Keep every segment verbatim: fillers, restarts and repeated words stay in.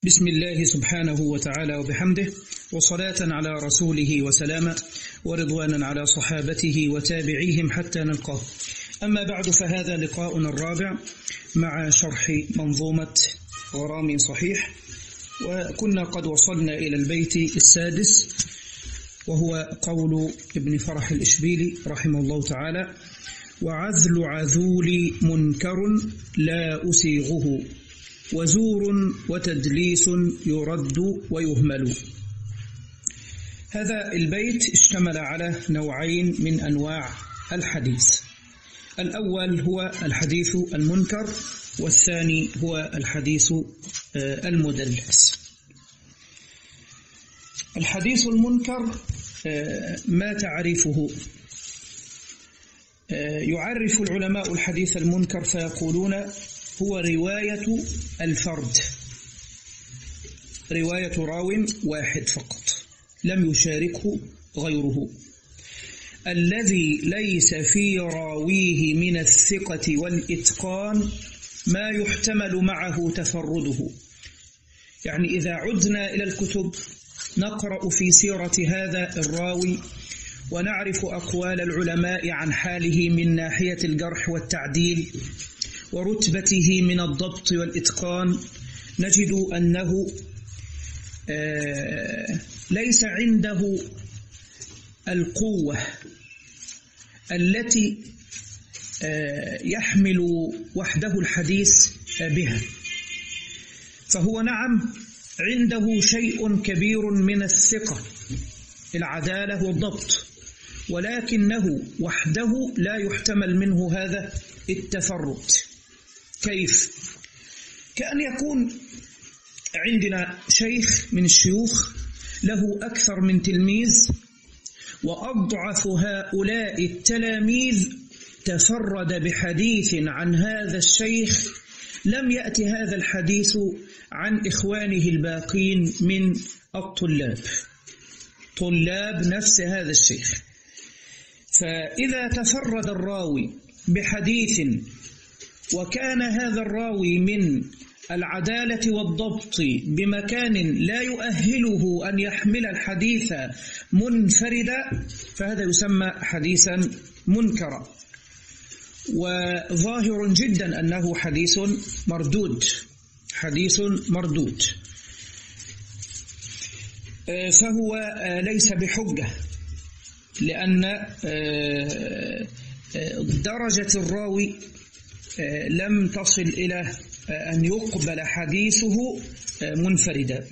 بسم الله سبحانه وتعالى وبحمده، وصلاة على رسوله وسلاما، ورضوانا على صحابته وتابعيهم حتى نلقاه. أما بعد، فهذا لقاؤنا الرابع مع شرح منظومة غرام صحيح، وكنا قد وصلنا إلى البيت السادس، وهو قول ابن فرح الإشبيلي رحمه الله تعالى: وعذل عذول منكر لا أسيغه، وزور وتدليس يرد ويهمل. هذا البيت اشتمل على نوعين من أنواع الحديث. الأول هو الحديث المنكر، والثاني هو الحديث المدلس. الحديث المنكر ما تعريفه؟ يعرف العلماء الحديث المنكر فيقولون: هو رواية الفرد، رواية راو واحد فقط لم يشاركه غيره، الذي ليس في راويه من الثقة والإتقان ما يحتمل معه تفرده. يعني إذا عدنا إلى الكتب نقرأ في سيرة هذا الراوي ونعرف أقوال العلماء عن حاله من ناحية الجرح والتعديل ورتبته من الضبط والإتقان، نجد أنه ليس عنده القوة التي يحمل وحده الحديث بها، فهو نعم عنده شيء كبير من الثقة، العدالة والضبط، ولكنه وحده لا يحتمل منه هذا التفرد. كيف؟ كأن يكون عندنا شيخ من الشيوخ له أكثر من تلميذ، وأضعف هؤلاء التلاميذ تفرد بحديث عن هذا الشيخ، لم يأتي هذا الحديث عن إخوانه الباقين من الطلاب، طلاب نفس هذا الشيخ. فإذا تفرد الراوي بحديث وكان هذا الراوي من العدالة والضبط بمكان لا يؤهله أن يحمل الحديث منفردا، فهذا يسمى حديثا منكرا، وظاهر جدا أنه حديث مردود، حديث مردود، فهو ليس بحجة، لأن درجة الراوي لم تصل إلى أن يقبل حديثه منفردا.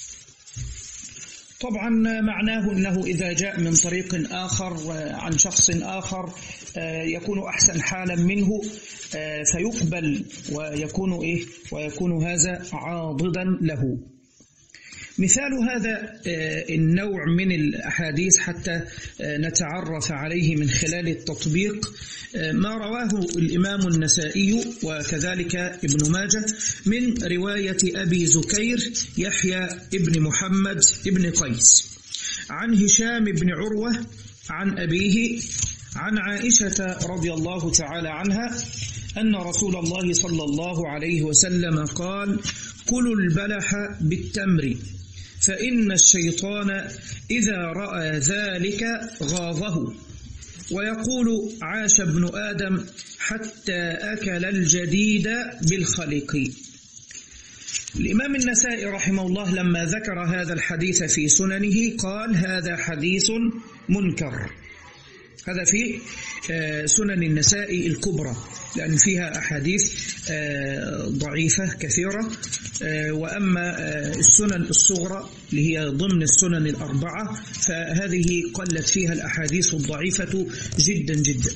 طبعا معناه أنه إذا جاء من طريق آخر عن شخص آخر يكون أحسن حالا منه فيقبل ويكون إيه ويكون هذا عاضدا له. مثال هذا النوع من الأحاديث حتى نتعرف عليه من خلال التطبيق ما رواه الإمام النسائي وكذلك ابن ماجه من رواية أبي زكير يحيى ابن محمد ابن قيس عن هشام بن عروة عن أبيه عن عائشة رضي الله تعالى عنها أن رسول الله صلى الله عليه وسلم قال: كلوا البلح بالتمر، فإن الشيطان إذا رأى ذلك غاضه، ويقول: عاش ابن آدم حتى أكل الجديد بالخلق. الإمام النسائي رحمه الله لما ذكر هذا الحديث في سننه قال: هذا حديث منكر. هذا في سنن النسائي الكبرى، لأن فيها أحاديث ضعيفة كثيرة، وأما السنن الصغرى اللي هي ضمن السنن الأربعة فهذه قلت فيها الأحاديث الضعيفة جدا جدا.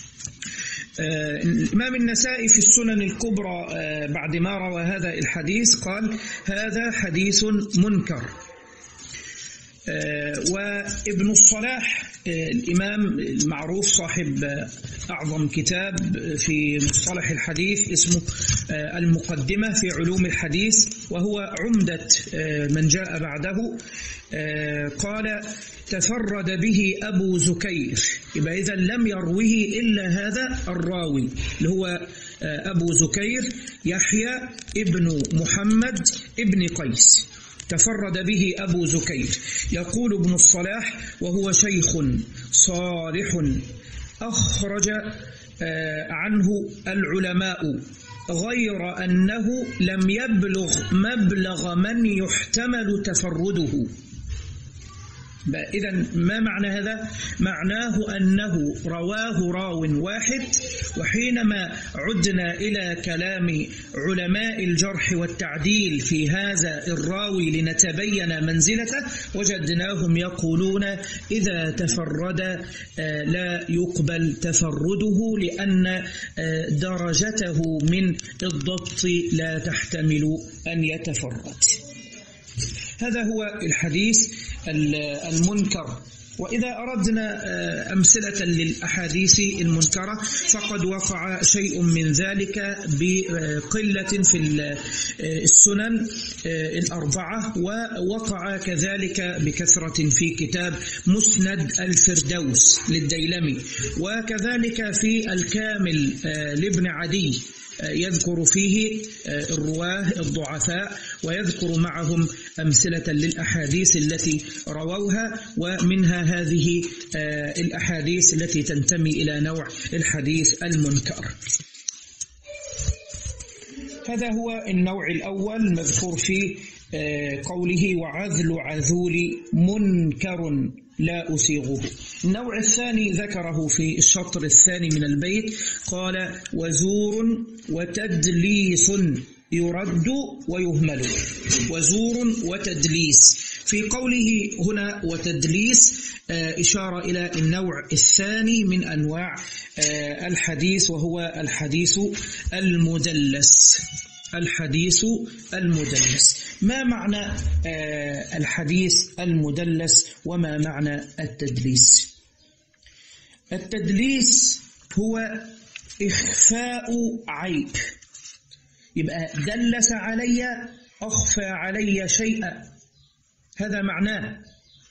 الإمام النسائي في السنن الكبرى بعد ما روى هذا الحديث قال: هذا حديث منكر. وابن الصلاح الإمام المعروف صاحب أعظم كتاب في مصطلح الحديث اسمه المقدمة في علوم الحديث، وهو عمدة من جاء بعده، قال: تفرد به أبو زكير. يبقى إذا لم يروه إلا هذا الراوي اللي هو أبو زكير يحيى ابن محمد ابن قيس، تفرد به أبو زكير. يقول ابن الصلاح: وهو شيخ صالح أخرج عنه العلماء، غير أنه لم يبلغ مبلغ من يحتمل تفرده. إذن ما معنى هذا؟ معناه أنه رواه راو واحد، وحينما عدنا إلى كلام علماء الجرح والتعديل في هذا الراوي لنتبين منزلته، وجدناهم يقولون إذا تفرد لا يقبل تفرده، لأن درجته من الضبط لا تحتمل أن يتفرد. هذا هو الحديث المنكر. وإذا أردنا أمثلة للأحاديث المنكرة فقد وقع شيء من ذلك بقلة في السنن الأربعة، ووقع كذلك بكثرة في كتاب مسند الفردوس للديلمي، وكذلك في الكامل لابن عدي يذكر فيه الرواه الضعفاء، ويذكر معهم أمثلة للأحاديث التي رووها، ومنها هذه الأحاديث التي تنتمي إلى نوع الحديث المنكر. هذا هو النوع الأول المذكور في قوله: وعذل عذول منكر لا أسيغه. النوع الثاني ذكره في الشطر الثاني من البيت، قال: وزور وتدليس يرد ويهمل. وزور وتدليس، في قوله هنا وتدليس إشارة إلى النوع الثاني من أنواع الحديث، وهو الحديث المدلس. الحديث المدلس. ما معنى الحديث المدلس وما معنى التدليس؟ التدليس هو إخفاء عيب، يبقى دلس علي، أخفى علي شيئا، هذا معناه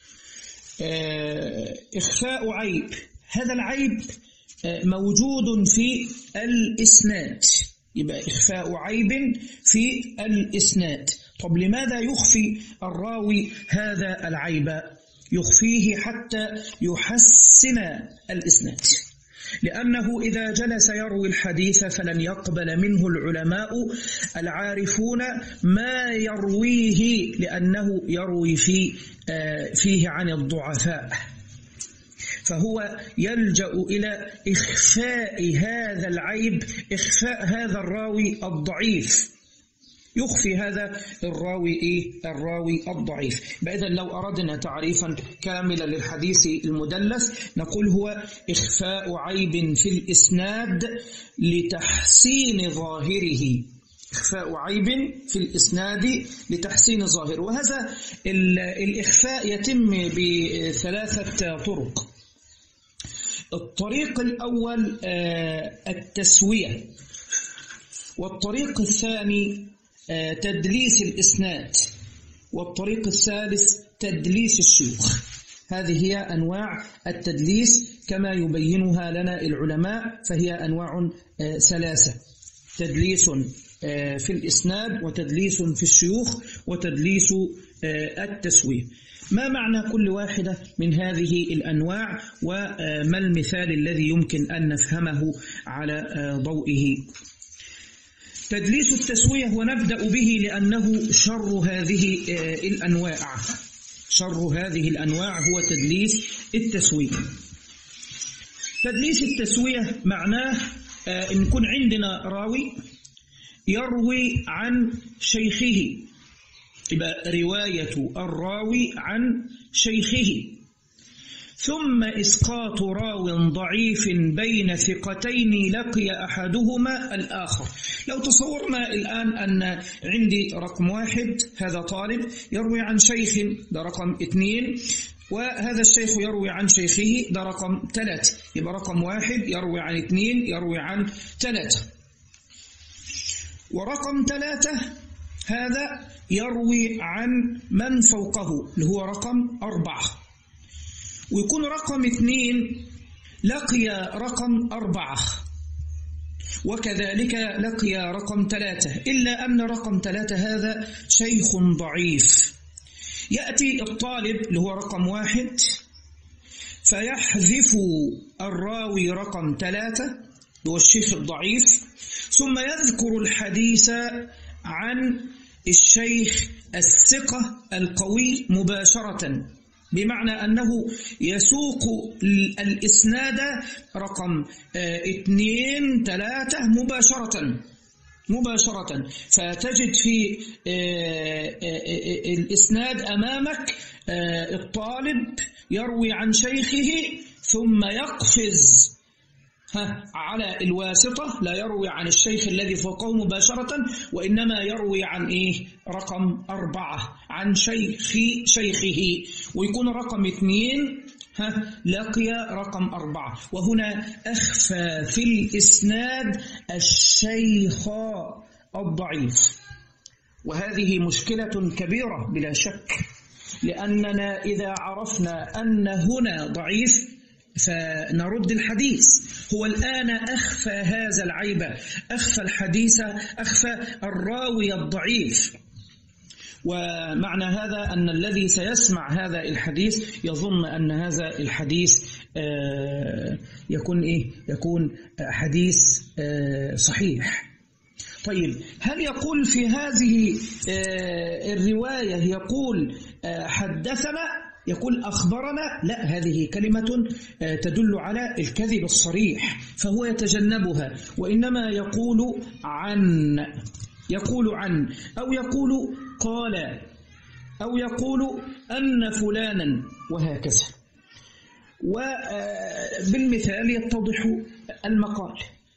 إخفاء عيب. هذا العيب موجود في الإسناد، يبقى إخفاء عيب في الإسناد. طب لماذا يخفي الراوي هذا العيب؟ يخفيه حتى يحسن الإسناد، لأنه إذا جلس يروي الحديث فلن يقبل منه العلماء العارفون ما يرويه، لأنه يروي فيه, فيه عن الضعفاء، فهو يلجأ إلى إخفاء هذا العيب، إخفاء هذا الراوي الضعيف، يخفي هذا الراوي إيه؟ الراوي الضعيف. إذن لو أردنا تعريفا كاملا للحديث المدلس نقول هو إخفاء عيب في الإسناد لتحسين ظاهره. إخفاء عيب في الإسناد لتحسين ظاهره. وهذا الإخفاء يتم بثلاثة طرق. الطريق الأول التسوية، والطريق الثاني تدليس الإسناد، والطريق الثالث تدليس الشيوخ. هذه هي أنواع التدليس كما يبينها لنا العلماء، فهي أنواع ثلاثة: تدليس في الإسناد، وتدليس في الشيوخ، وتدليس التسوية. ما معنى كل واحدة من هذه الأنواع، وما المثال الذي يمكن أن نفهمه على ضوئه؟ تدليس التسوية ونبدأ به لأنه شر هذه الأنواع. شر هذه الأنواع هو تدليس التسوية. تدليس التسوية معناه إن يكون عندنا راوي يروي عن شيخه، يبقى رواية الراوي عن شيخه، ثم إسقاط راو ضعيف بين ثقتين لقي أحدهما الآخر. لو تصورنا الآن أن عندي رقم واحد، هذا طالب يروي عن شيخ، ده رقم اثنين، وهذا الشيخ يروي عن شيخه، ده رقم ثلاثة. يبقى رقم واحد يروي عن اثنين يروي عن ثلاثة، ورقم ثلاثة هذا يروي عن من فوقه اللي هو رقم أربعة، ويكون رقم اثنين لقي رقم أربعة، وكذلك لقي رقم ثلاثة، إلا أن رقم ثلاثة هذا شيخ ضعيف. يأتي الطالب اللي هو رقم واحد فيحذف الراوي رقم ثلاثة هو الشيخ الضعيف، ثم يذكر الحديث عن الشيخ الثقة القوي مباشرة، بمعنى أنه يسوق الإسناد رقم اثنين ثلاثة مباشرة مباشرة فتجد في الإسناد أمامك الطالب يروي عن شيخه ثم يقفز على الواسطة، لا يروي عن الشيخ الذي فوقه مباشرة، وإنما يروي عن إيه؟ رقم أربعة عن شيخ شيخه، ويكون رقم اثنين ها لقي رقم أربعة. وهنا أخفى في الإسناد الشيخ الضعيف، وهذه مشكلة كبيرة بلا شك، لأننا إذا عرفنا أن هنا ضعيف فنرد الحديث. هو الآن أخفى هذا العيب، أخفى الحديث، أخفى الراوي الضعيف. ومعنى هذا أن الذي سيسمع هذا الحديث يظن أن هذا الحديث يكون إيه؟ يكون حديث صحيح. طيب، هل يقول في هذه الرواية يقول حدثنا، يقول أخبرنا؟ لا، هذه كلمة تدل على الكذب الصريح، فهو يتجنبها، وإنما يقول عن، يقول عن، أو يقول قال، أو يقول أن فلانا، وهكذا. وبالمثال يتضح المقال.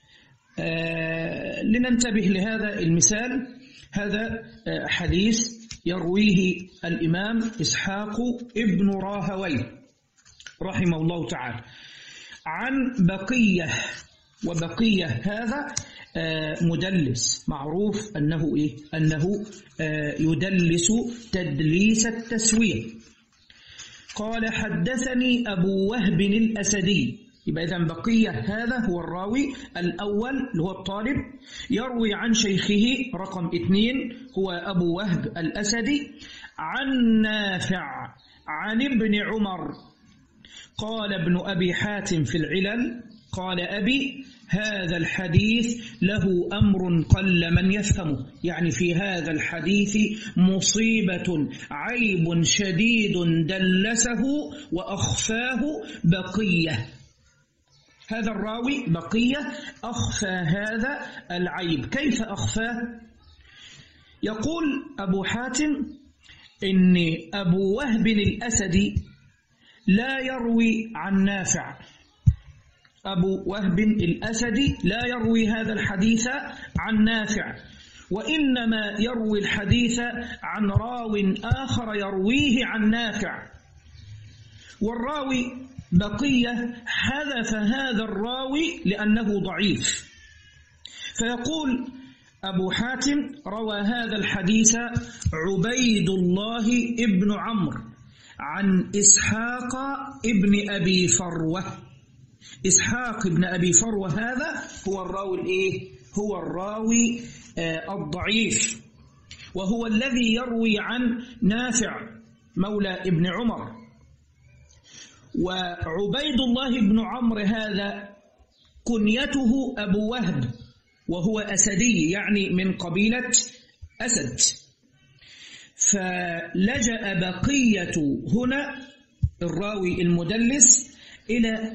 لننتبه لهذا المثال. هذا حديث يرويه الإمام إسحاق ابن راهوي رحمه الله تعالى عن بقية، وبقية هذا مدلس معروف أنه إيه؟ أنه يدلس تدليس التسوية. قال حدثني أبو وهب الأسدي. يبقى إذن بقية هذا هو الراوي الأول اللي هو الطالب، يروي عن شيخه رقم اثنين هو أبو وهب الأسدي عن نافع عن ابن عمر. قال ابن أبي حاتم في العلل قال أبي هذا الحديث له أمر قل من يفهمه، يعني في هذا الحديث مصيبة، عيب شديد دلسه وأخفاه بقية. هذا الراوي بقية أخفى هذا العيب. كيف أخفاه؟ يقول أبو حاتم إن أبو وهب الأسدي لا يروي عن نافع، أبو وهب الأسدي لا يروي هذا الحديث عن نافع، وإنما يروي الحديث عن راو آخر يرويه عن نافع، والراوي بقية حذف هذا الراوي لأنه ضعيف. فيقول أبو حاتم روى هذا الحديث عبيد الله ابن عمرو عن إسحاق ابن أبي فروة. إسحاق ابن أبي فروة هذا هو الراوي الإيه؟ هو الراوي آه الضعيف، وهو الذي يروي عن نافع مولى ابن عمر. وعبيد الله بن عمرو هذا كنيته أبو وهب، وهو أسدي يعني من قبيلة أسد. فلجأ بقية هنا الراوي المدلس إلى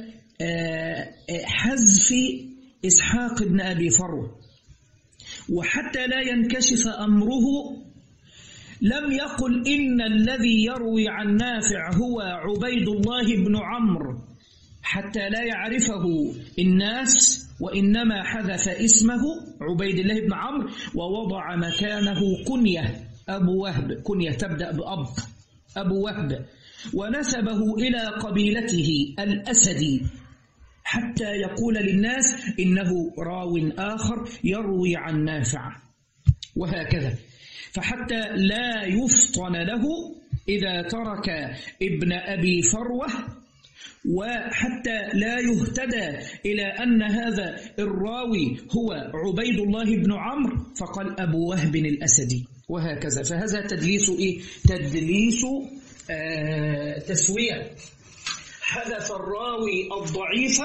حذف إسحاق بن أبي فروة، وحتى لا ينكشف أمره لم يقل إن الذي يروي عن نافع هو عبيد الله بن عمرو حتى لا يعرفه الناس، وإنما حذف اسمه عبيد الله بن عمرو ووضع مكانه كنية أبو وهب، كنية تبدأ بأب، أبو وهب، ونسبه إلى قبيلته الأسدي حتى يقول للناس إنه راو آخر يروي عن نافع، وهكذا. فحتى لا يفطن له إذا ترك ابن أبي فروة وحتى لا يهتدى إلى أن هذا الراوي هو عبيد الله بن عمرو فقال أبو وهب الأسدي وهكذا. فهذا تدليس إيه؟ تدليس آه تسوية، حذف الراوي الضعيف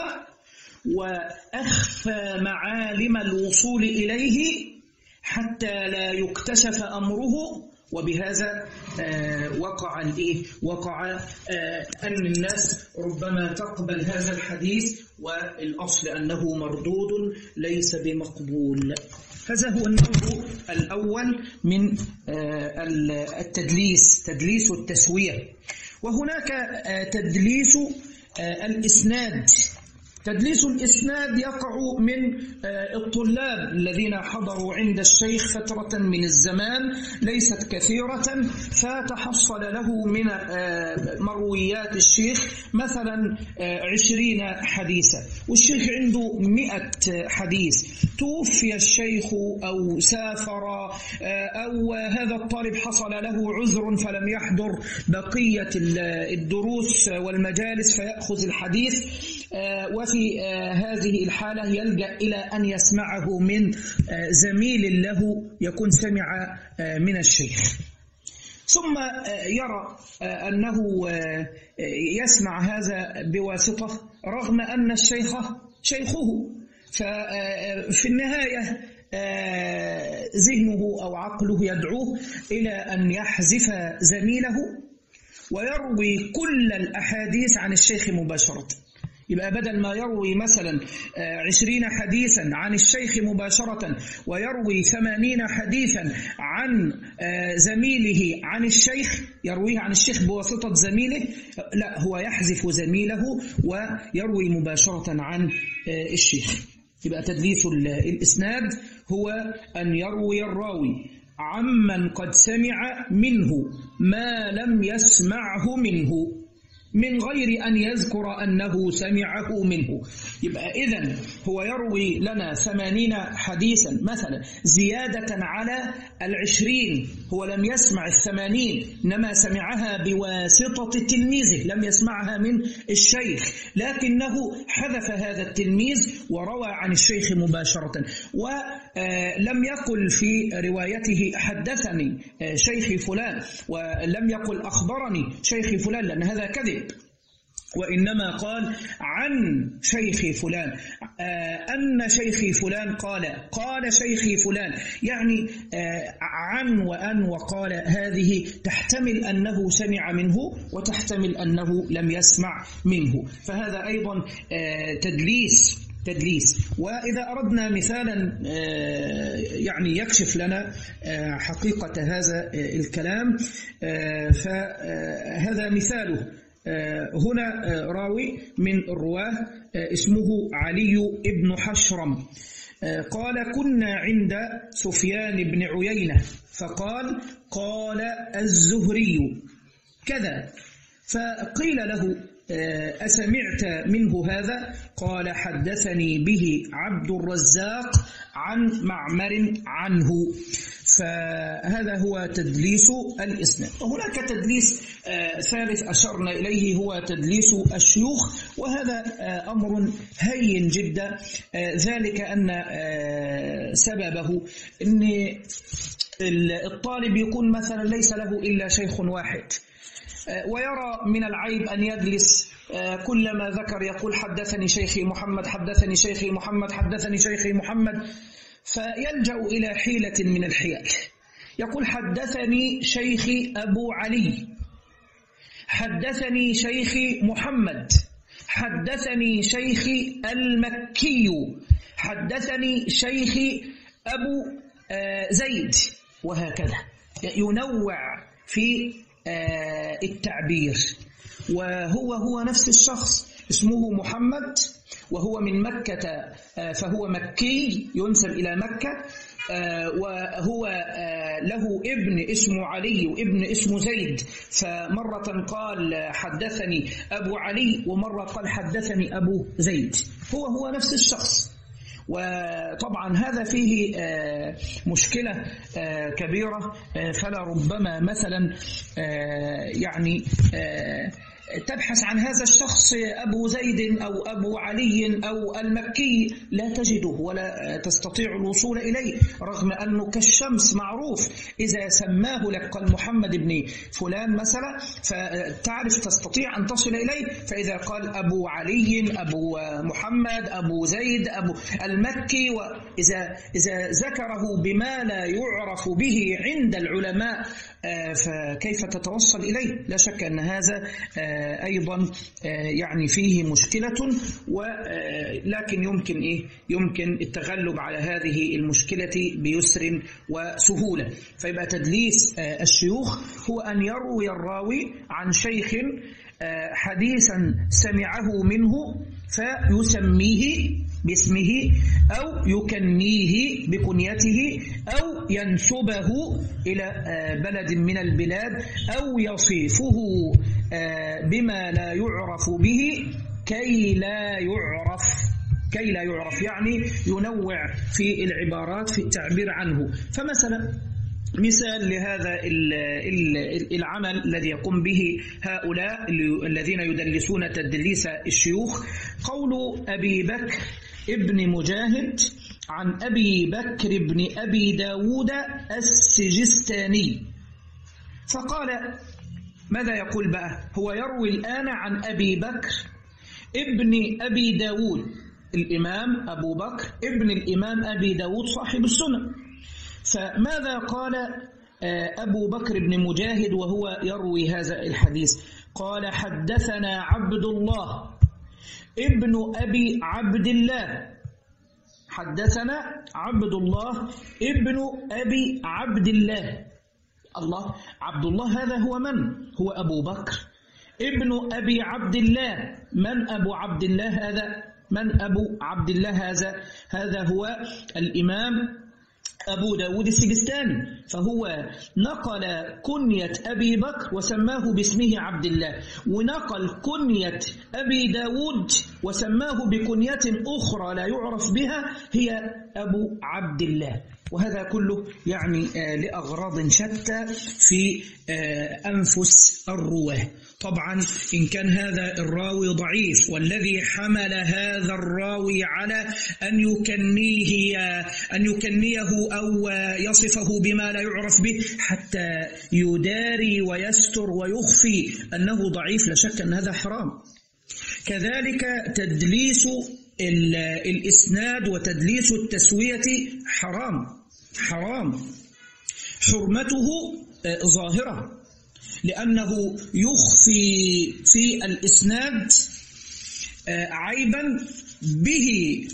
وأخفى معالم الوصول إليه حتى لا يكتشف أمره، وبهذا آه وقع الإيه؟ وقع آه أن الناس ربما تقبل هذا الحديث والأصل أنه مردود ليس بمقبول. هذا هو النوع الأول من آه التدليس، تدليس التسوية. وهناك آه تدليس آه الإسناد. تدليس الإسناد يقع من الطلاب الذين حضروا عند الشيخ فترة من الزمان ليست كثيرة، فتحصل له من مرويات الشيخ مثلا عشرين حديثا، والشيخ عنده مئة حديث، توفي الشيخ أو سافر أو هذا الطالب حصل له عذر فلم يحضر بقية الدروس والمجالس فيأخذ الحديث، وفي هذه الحالة يلجأ إلى أن يسمعه من زميل له يكون سمع من الشيخ، ثم يرى أنه يسمع هذا بواسطة رغم أن الشيخ شيخه، ففي النهاية ذهنه أو عقله يدعوه إلى أن يحذف زميله ويروي كل الأحاديث عن الشيخ مباشرة. يبقى بدل ما يروي مثلا عشرين حديثا عن الشيخ مباشرة ويروي ثمانين حديثا عن زميله عن الشيخ، يرويه عن الشيخ بواسطة زميله، لا، هو يحذف زميله ويروي مباشرة عن الشيخ. يبقى تدليس الإسناد هو أن يروي الراوي عمن قد سمع منه ما لم يسمعه منه من غير أن يذكر أنه سمعه منه. يبقى إذن هو يروي لنا ثمانين حديثا مثلا زيادة على العشرين، هو لم يسمع الثمانين إنما سمعها بواسطة تلميذه، لم يسمعها من الشيخ، لكنه حذف هذا التلميذ وروى عن الشيخ مباشرة، ولم يقل في روايته حدثني شيخي فلان ولم يقل أخبرني شيخي فلان لأن هذا كذب، وإنما قال عن شيخي فلان، آه أن شيخي فلان قال، قال شيخي فلان، يعني آه عن وأن وقال هذه تحتمل أنه سمع منه وتحتمل أنه لم يسمع منه، فهذا أيضا آه تدليس تدليس. وإذا أردنا مثالا آه يعني يكشف لنا آه حقيقة هذا آه الكلام، آه فهذا مثاله. هنا راوي من الرواه اسمه علي بن حشرم قال كنا عند سفيان بن عيينة فقال قال الزهري كذا، فقيل له أسمعت منه هذا؟ قال حدثني به عبد الرزاق عن معمر عنه. فهذا هو تدليس الإسناد. وهناك تدليس آه ثالث أشرنا إليه هو تدليس الشيوخ، وهذا آه أمر هين جدا، آه ذلك أن آه سببه أن الطالب يكون مثلا ليس له إلا شيخ واحد، آه ويرى من العيب أن يجلس كلما ذكر يقول حدثني شيخي محمد حدثني شيخي محمد حدثني شيخي محمد، فيلجأ إلى حيلة من الحيل، يقول حدثني شيخي أبو علي، حدثني شيخي محمد، حدثني شيخي المكي، حدثني شيخي أبو زيد، وهكذا ينوع في التعبير، وهو هو نفس الشخص اسمه محمد وهو من مكة فهو مكي ينسب إلى مكة، وهو له ابن اسمه علي وابن اسمه زيد، فمرة قال حدثني أبو علي ومرة قال حدثني أبو زيد، هو هو نفس الشخص. وطبعا هذا فيه مشكلة كبيرة، فلا ربما مثلا يعني تبحث عن هذا الشخص أبو زيد أو أبو علي أو المكي لا تجده ولا تستطيع الوصول إليه، رغم أنه كالشمس معروف. إذا سماه لك قال محمد بن فلان مثلا فتعرف تستطيع أن تصل إليه. فإذا قال أبو علي أبو محمد أبو زيد أبو المكي، وإذا إذا ذكره بما لا يعرف به عند العلماء فكيف تتوصل إليه؟ لا شك أن هذا أيضا يعني فيه مشكلة، ولكن يمكن إيه؟ يمكن التغلب على هذه المشكلة بيسر وسهولة. فيبقى تدليس الشيوخ هو أن يروي الراوي عن شيخ حديثا سمعه منه فيسميه باسمه أو يكنيه بكنيته أو ينسبه إلى بلد من البلاد أو يصفه بما لا يعرف به كي لا يعرف كي لا يعرف يعني ينوع في العبارات في التعبير عنه. فمثلا مثال لهذا العمل الذي يقوم به هؤلاء الذين يدلسون تدليس الشيوخ، قول أبي بكر ابن مجاهد عن أبي بكر بن أبي داود السجستاني. فقال ماذا يقول بقى؟ هو يروي الآن عن أبي بكر ابن أبي داود، الإمام أبو بكر ابن الإمام أبي داود صاحب السنة. فماذا قال أبو بكر بن مجاهد وهو يروي هذا الحديث؟ قال حدثنا عبد الله ابن أبي عبد الله، حدثنا عبد الله ابن أبي عبد الله. الله، عبد الله هذا هو من؟ هو أبو بكر ابن أبي عبد الله. من أبو عبد الله هذا؟ من أبو عبد الله هذا؟ هذا هو الإمام أبو داود السجستاني. فهو نقل كنية أبي بكر وسماه باسمه عبد الله، ونقل كنية أبي داود وسماه بكنية أخرى لا يعرف بها هي أبو عبد الله. وهذا كله يعني لأغراض شتى في أنفس الرواه. طبعا إن كان هذا الراوي ضعيف والذي حمل هذا الراوي على أن يكنيه أن يكنيه أو يصفه بما لا يعرف به حتى يداري ويستر ويخفي أنه ضعيف، لا شك أن هذا حرام. كذلك تدليس الإسناد وتدليس التسوية حرام حرام حرمته ظاهرة، لأنه يخفي في الإسناد عيبا به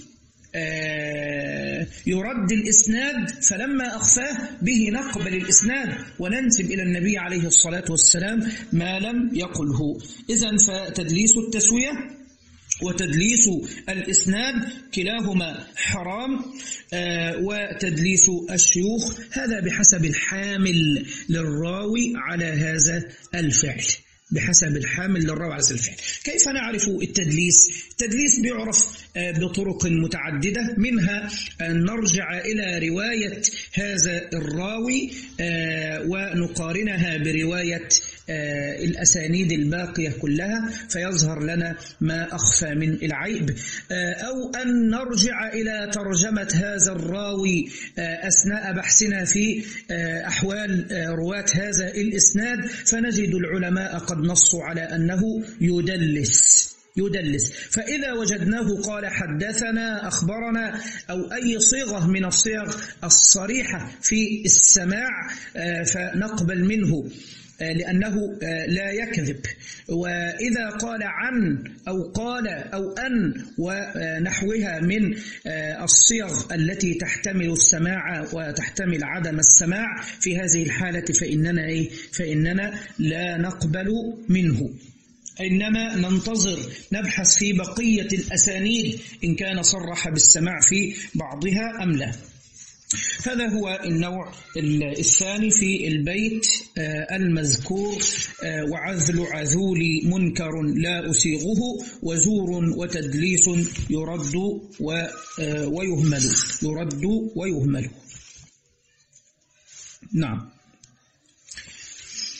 يرد الإسناد، فلما أخفاه به نقبل الإسناد وننسب إلى النبي عليه الصلاة والسلام ما لم يقله. إذن فتدليس التسوية وتدليس الإسناد كلاهما حرام. وتدليس الشيوخ هذا بحسب الحامل للراوي على هذا الفعل، بحسب الحامل للراوي على هذا الفعل. كيف نعرف التدليس؟ التدليس بيعرف بطرق متعددة، منها أن نرجع إلى رواية هذا الراوي ونقارنها برواية الأسانيد الباقية كلها فيظهر لنا ما أخفى من العيب، أو أن نرجع إلى ترجمة هذا الراوي أثناء بحثنا في أحوال رواة هذا الإسناد فنجد العلماء قد نصوا على أنه يدلس يدلس فإذا وجدناه قال حدثنا أخبرنا أو أي صيغة من الصيغ الصريحة في السماع فنقبل منه لأنه لا يكذب. وإذا قال عن أو قال أو أن ونحوها من الصيغ التي تحتمل السماع وتحتمل عدم السماع، في هذه الحالة فإننا إيه؟ فإننا لا نقبل منه، إنما ننتظر نبحث في بقية الأسانيد إن كان صرح بالسماع في بعضها أم لا. هذا هو النوع الثاني في البيت المذكور: وعذل عذولي منكر لا أسيغه وزور وتدليس يرد ويهمل يرد ويهمل. نعم.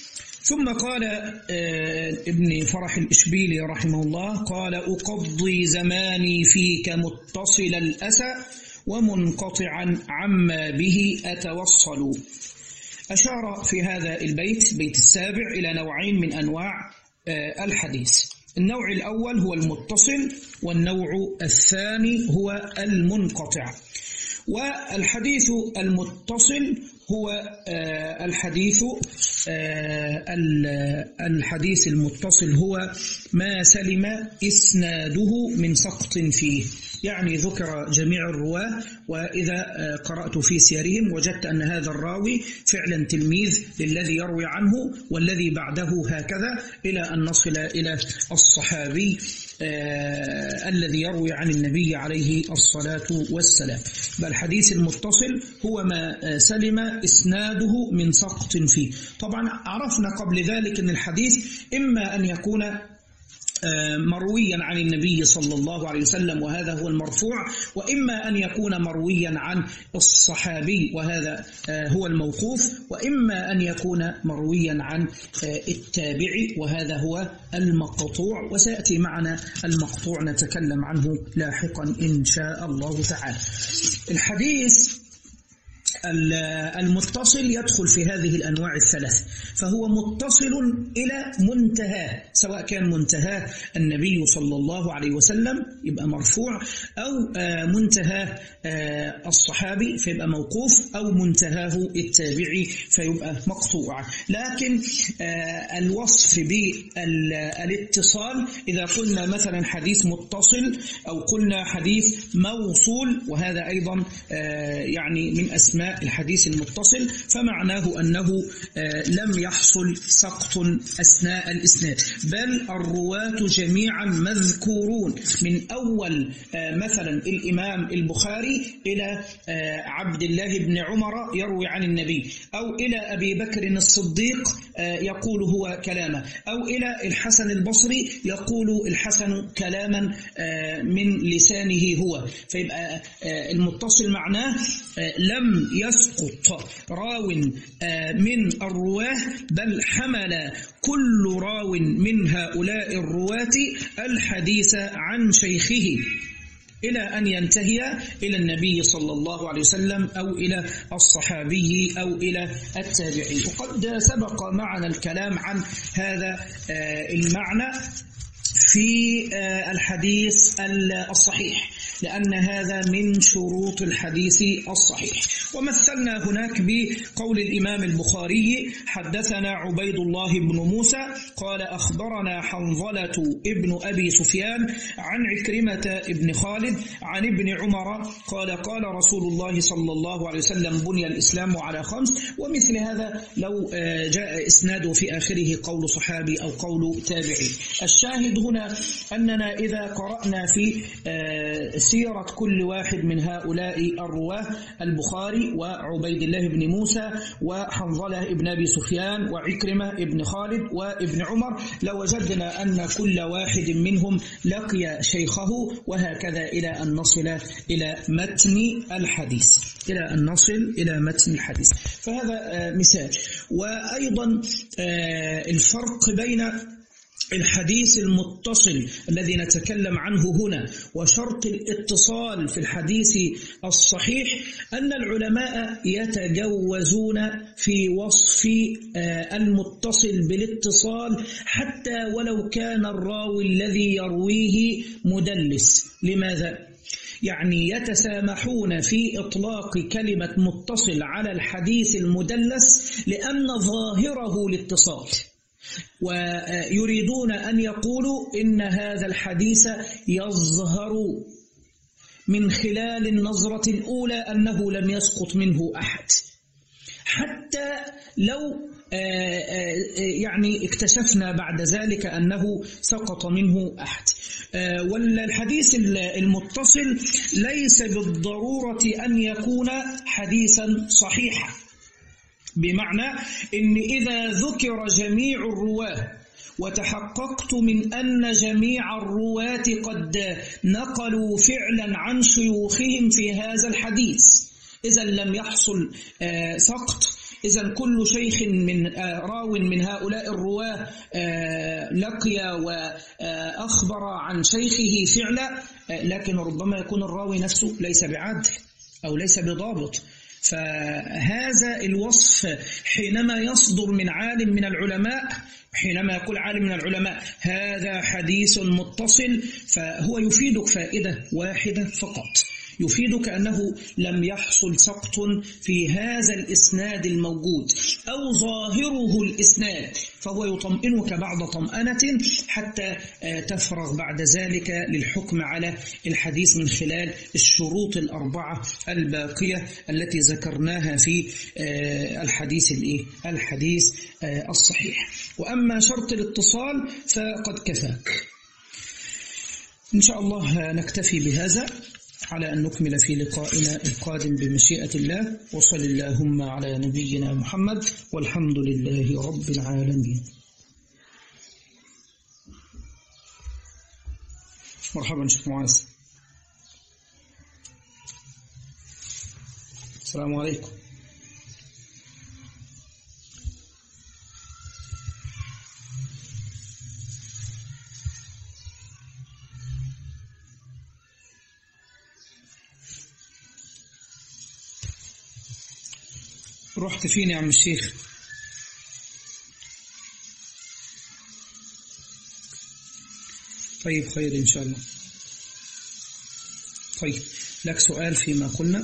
ثم قال ابن فرح الإشبيلي رحمه الله قال أقضي زماني فيك متصل الأسى ومنقطعا عما به أتوصل. أشار في هذا البيت بيت السابع إلى نوعين من أنواع الحديث. النوع الأول هو المتصل، والنوع الثاني هو المنقطع. والحديث المتصل هو الحديث الحديث المتصل هو ما سلم إسناده من سقط فيه، يعني ذكر جميع الرواة، وإذا قرأت في سيرهم وجدت أن هذا الراوي فعلا تلميذ للذي يروي عنه والذي بعده هكذا، إلى أن نصل إلى الصحابي آه الذي يروي عن النبي عليه الصلاة والسلام. بل الحديث المتصل هو ما سلم إسناده من سقط فيه. طبعا عرفنا قبل ذلك أن الحديث إما أن يكون مرويا عن النبي صلى الله عليه وسلم وهذا هو المرفوع، وإما أن يكون مرويا عن الصحابي وهذا هو الموقوف، وإما أن يكون مرويا عن التابعي وهذا هو المقطوع، وسيأتي معنا المقطوع نتكلم عنه لاحقا إن شاء الله تعالى. الحديث المتصل يدخل في هذه الأنواع الثلاث، فهو متصل إلى منتهى، سواء كان منتهى النبي صلى الله عليه وسلم يبقى مرفوع، أو منتهى الصحابي فيبقى موقوف، أو منتهاه التابعي فيبقى مقطوع. لكن الوصف بالاتصال إذا قلنا مثلا حديث متصل أو قلنا حديث موصول، وهذا أيضا يعني من أسماء الحديث المتصل، فمعناه أنه لم يحصل سقط أثناء الإسناد، بل الرواة جميعا مذكورون من أول مثلا الإمام البخاري إلى عبد الله بن عمر يروي عن النبي، أو إلى أبي بكر الصديق يقول هو كلامه، أو إلى الحسن البصري يقول الحسن كلاما من لسانه هو. فيبقى المتصل معناه لم يسقط راو من الرواه، بل حمل كل راو من هؤلاء الرواة الحديث عن شيخه إلى أن ينتهي إلى النبي صلى الله عليه وسلم أو إلى الصحابي أو إلى التابعي. وقد سبق معنا الكلام عن هذا المعنى في الحديث الصحيح، لأن هذا من شروط الحديث الصحيح. ومثلنا هناك بقول الإمام البخاري حدثنا عبيد الله بن موسى قال أخبرنا حنظلة ابن أبي سفيان عن عكرمة ابن خالد عن ابن عمر قال قال رسول الله صلى الله عليه وسلم بني الإسلام على خمس. ومثل هذا لو جاء إسناده في آخره قول صحابي أو قول تابعي. الشاهد هنا أننا إذا قرأنا في سيرة كل واحد من هؤلاء الرواه البخاري وعبيد الله بن موسى وحنظلة ابن أبي سفيان وعكرمة ابن خالد وابن عمر، لوجدنا أن كل واحد منهم لقي شيخه، وهكذا إلى أن نصل إلى متن الحديث إلى أن نصل إلى متن الحديث. فهذا مثال. وأيضا الفرق بين الحديث المتصل الذي نتكلم عنه هنا وشرط الاتصال في الحديث الصحيح، أن العلماء يتجوزون في وصف المتصل بالاتصال حتى ولو كان الراوي الذي يرويه مدلس. لماذا؟ يعني يتسامحون في إطلاق كلمة متصل على الحديث المدلس لأن ظاهره الاتصال، ويريدون أن يقولوا إن هذا الحديث يظهر من خلال النظرة الأولى أنه لم يسقط منه أحد، حتى لو يعني اكتشفنا بعد ذلك أنه سقط منه أحد. والحديث المتصل ليس بالضرورة أن يكون حديثا صحيحا، بمعنى إن إذا ذكر جميع الرواة وتحققت من أن جميع الرواة قد نقلوا فعلا عن شيوخهم في هذا الحديث، إذا لم يحصل سقط، إذا كل شيخ من راو من هؤلاء الرواه لقي وأخبر عن شيخه فعلا، لكن ربما يكون الراوي نفسه ليس بعدل أو ليس بضابط. فهذا الوصف حينما يصدر من عالم من العلماء، حينما يقول عالم من العلماء هذا حديث متصل، فهو يفيدك فائدة واحدة فقط، يفيدك أنه لم يحصل سقط في هذا الإسناد الموجود أو ظاهره الإسناد، فهو يطمئنك بعد طمأنة حتى تفرغ بعد ذلك للحكم على الحديث من خلال الشروط الأربعة الباقية التي ذكرناها في الحديث الإيه؟ الحديث الصحيح. وأما شرط الاتصال فقد كفاك. إن شاء الله نكتفي بهذا على أن نكمل في لقائنا القادم بمشيئة الله. وصل اللهم على نبينا محمد والحمد لله رب العالمين. مرحبا شيخ معاذ. السلام عليكم. رحت فين يا عم الشيخ؟ طيب خير إن شاء الله. طيب لك سؤال فيما قلنا؟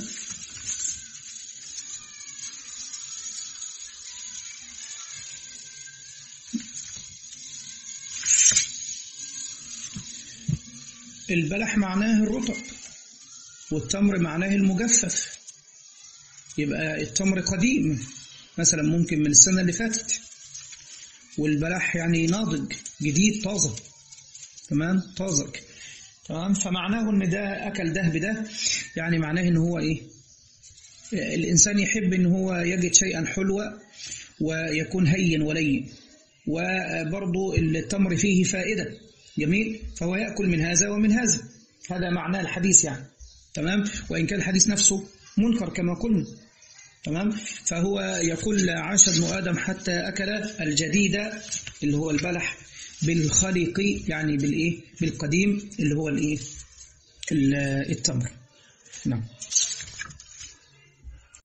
البلح معناه الرطب والتمر معناه المجفف، يبقى التمر قديم مثلا ممكن من السنة اللي فاتت، والبلح يعني ناضج جديد طازة، تمام طازج، تمام. فمعناه ان ده اكل ده بده، يعني معناه ان هو ايه، الانسان يحب ان هو يجد شيئا حلوا ويكون هين ولين، وبرضو التمر فيه فائدة جميل، فهو يأكل من هذا ومن هذا. هذا معناه الحديث يعني، تمام. وإن كان الحديث نفسه منكر كما قلنا، تمام. فهو يقول عاش ابن آدم حتى أكل الجديد اللي هو البلح بالخلق، يعني بالإيه، بالقديم اللي هو الإيه، التمر. نعم.